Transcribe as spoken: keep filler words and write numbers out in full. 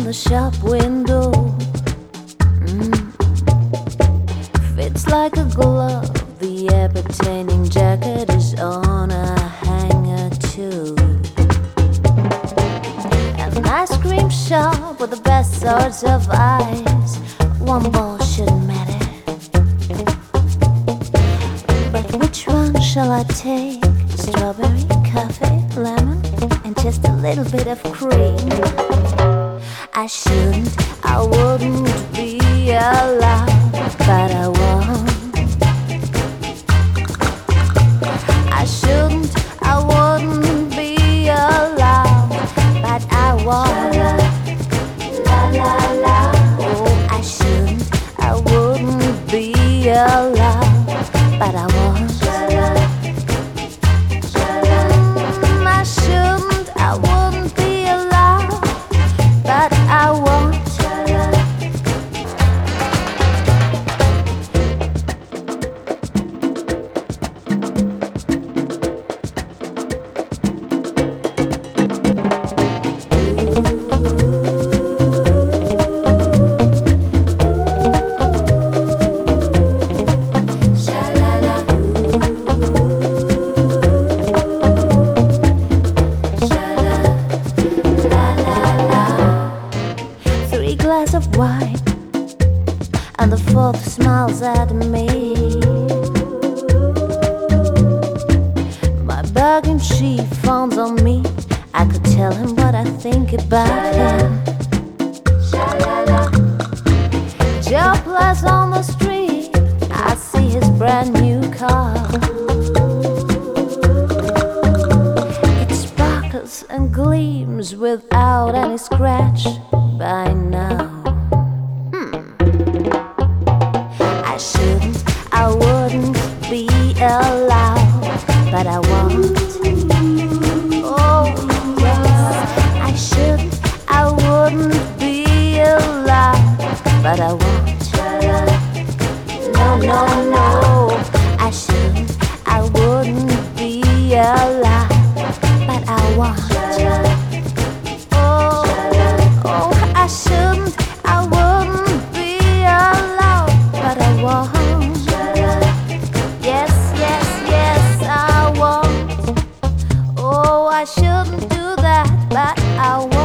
the shop window. Mm. Fits like a glove. The appertaining jacket is on a hanger too. An ice cream shop with the best sorts of ice. One ball shouldn't matter, but which one shall I take? Strawberry, coffee, lemon, and just a little bit of cream. I shouldn't, I wouldn't be allowed, but I won't. I shouldn't, I wouldn't be allowed, but I won't. La la la. Oh, I shouldn't, I wouldn't be allowed, but I won't. Glass of wine, and the fourth smiles at me. My bargain chief frowns on me. I could tell him what I think about him. Jobless on the street, I see his brand new car. It sparkles and gleams without any scratch by now. I shouldn't, I wouldn't be allowed, but I won't. Oh yes, I shouldn't, I wouldn't be allowed, but I won't. No, no, no, I shouldn't, I wouldn't be allowed, but I won't. Oh, oh, I shouldn't, I wouldn't be allowed, but I won't. Yes, yes, yes, I won't. Oh, I shouldn't do that, but I won't.